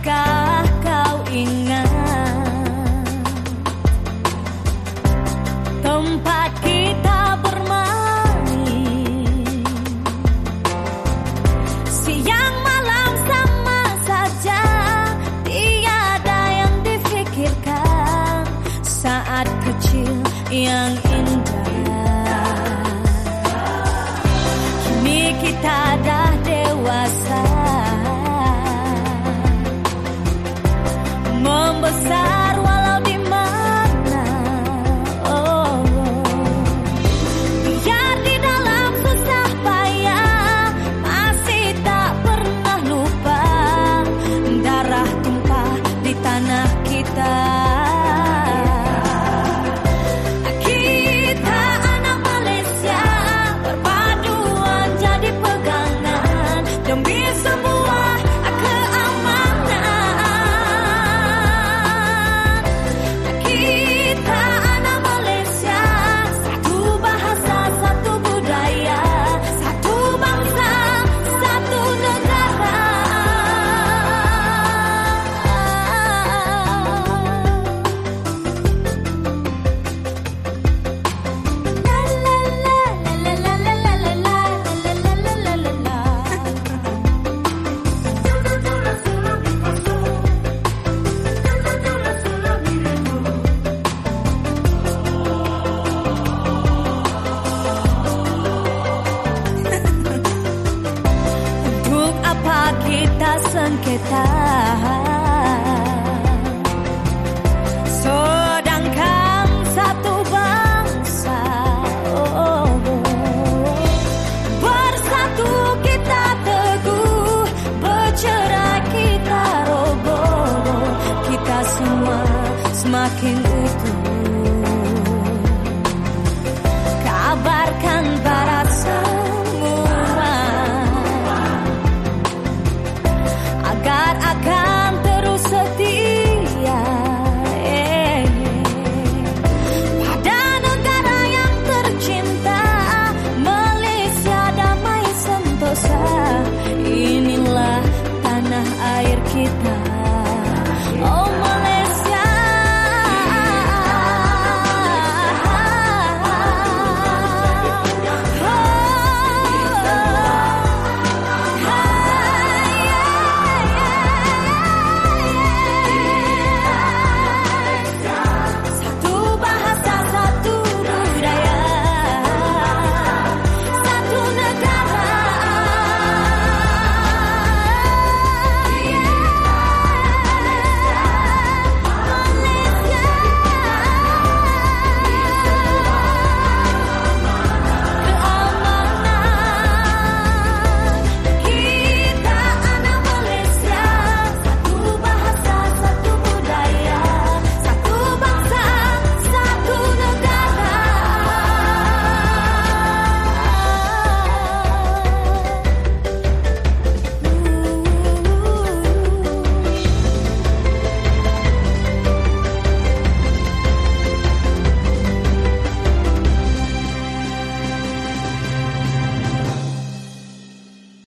Apakah kau ingat tempat kita bermain? Siang malam sama saja, tiada yang difikirkan. Saat kecil yang indah, kini kita dah dewasa, membesar walau di mana. Oh, biar di dalam susah payah masih tak pernah lupa darah tumpah di tanah kita. Kita anak Malaysia berpaduan jadi pegangan demi sebuah kita sengketa, sedangkan satu bangsa. Bersatu kita teguh, bercerai kita roboh. Kita semua semakin